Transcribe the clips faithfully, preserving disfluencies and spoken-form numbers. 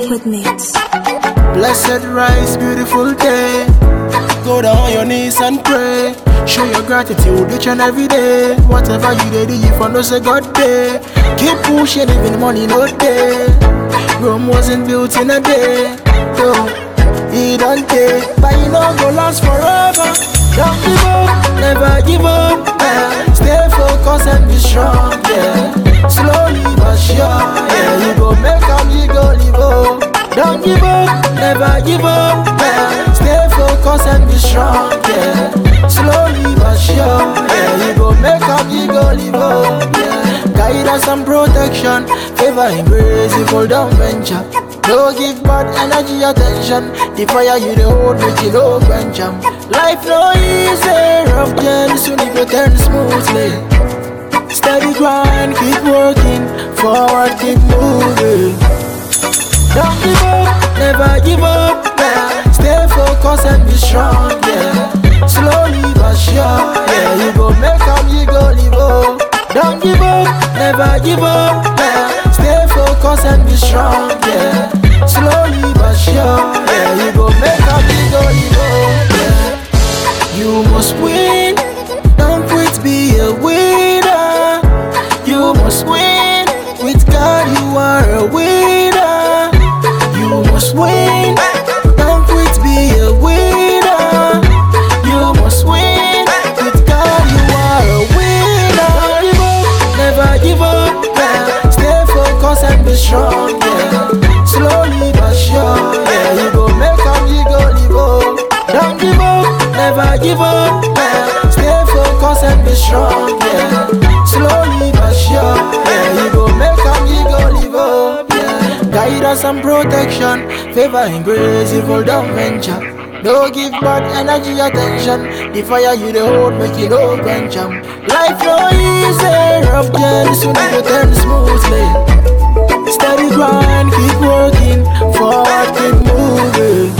Liquid Mix. Blessed rise, beautiful day. Go down on your knees and pray. Show your gratitude each and every day. Whatever you did, you for no say God day. Keep pushing even money no day. Rome wasn't built in a day. No, he don't take, but you know go last forever. Don't give up, never give up. Yeah. Stay focused and be strong. Yeah. Slowly but sure. Yeah. You go make up, you go live up. Don't give up, never give up. Yeah. Stay focused and be strong. Yeah. Slowly but sure. Yeah. You go make up, you go live up. Yeah. Guidance and protection, favor and grace, you fall down venture. Don't give bad energy attention. The fire you the hold, make you no quench 'em. Life no easy, rough journey, soon it go turn smoothly. Steady grind, keep working, forward keep moving. Don't give up, never give up. Yeah. Stay focused and be strong. Yeah. Slowly but sure. Yeah. You go make up, you go live up. Don't give up, never give up. Yeah. Stay focused and be strong. Yeah. Slowly but sure. Yeah. You go make up, you go live up. Yeah. You must win. Don't quit, be a winner. You must win. With God, you are a winner. You must win. Don't quit, be a winner. You must win. With God, you are a winner. Don't give up, never give up. Yeah. Stay focused and be strong. Yeah. Slowly but sure. Yeah. You go make up, you go live up. Don't give up, never give up. Yeah. Stay focused and be strong. Yeah. Slowly but sure. Yeah. You go make up, you go live up. Yeah. Guidance and protection, favor and grace, you fall down venture. Don't give bad energy attention. The fire you the hold, make you no quench 'em. Life no easy, rough journey, soon it go turn smoothly. Steady grind, keep working, forward keep moving.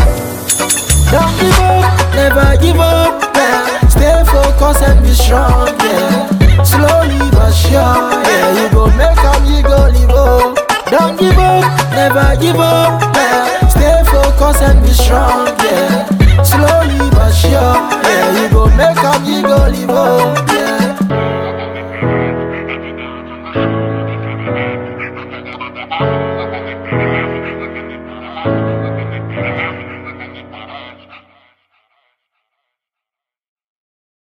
Don't give up, never give up. Yeah. Stay focused and be strong. Yeah. Slowly but sure. Yeah. You go make up, you go live up. Don't give up, never give up. Yeah. Stay focused and be strong. Yeah. Slowly but sure. Yeah. You go make up, you go live up.